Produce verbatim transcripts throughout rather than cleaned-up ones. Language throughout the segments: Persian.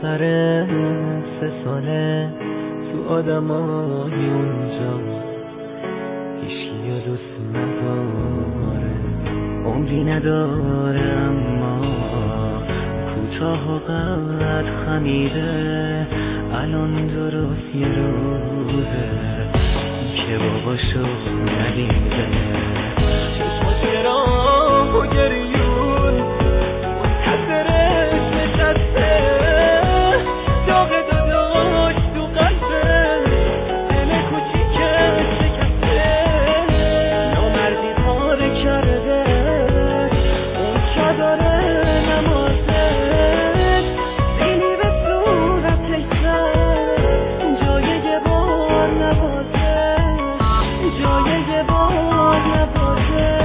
آخر سه ساله تو آدمای اونجا هیچکی رو دوست نداره، عمری نداره اما کوتاه و قد خمیده. الان درست یه روزه که باباشو ندیده، چشماش گراه و گریون منتظرش نشسته، داغ داداش تو قلبش دل کوچیکش شکسته. نامردی کار کرده اون که داره نمازش، سینی به صورتش زد جای یه بار نوازش، جای یه بار نوازش.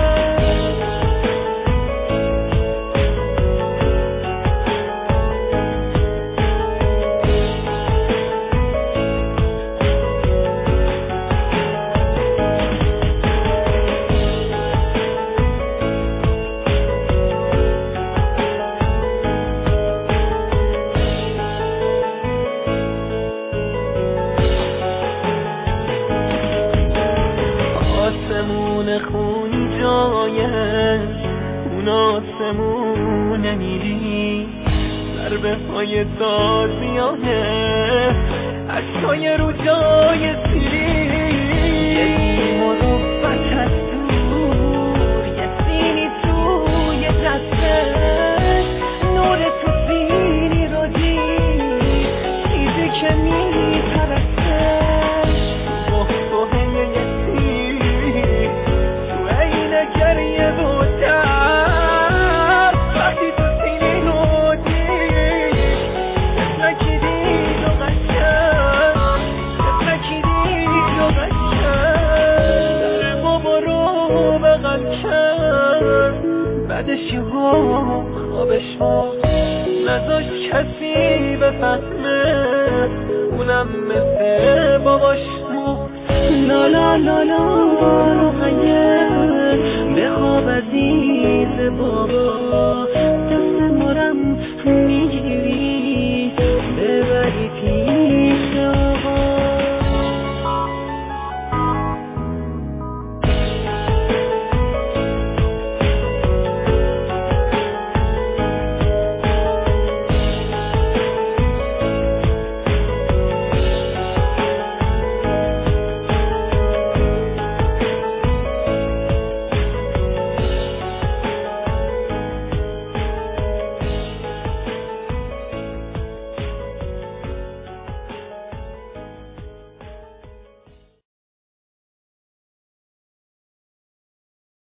آسمون خون جایه اون آسمون نمیری، ضربه های تازیانه عشقای رو جای سیری. یه مروبت از دور یه سینی توی دستش، نور تو سینی رو دید چیزی که میپرستش. بخبه یه سیر تو عین گریه بودم، وقتی تو سینی رو دید مثل دید و قشن، مثل دید و قشن. در بابا رو بغل کن، بعدش یه ها خوابش بود نذاش کسی بفهمه، اونم مثل باباش بود. لا لا لا لا رو غیر بخواب عزیز بابا،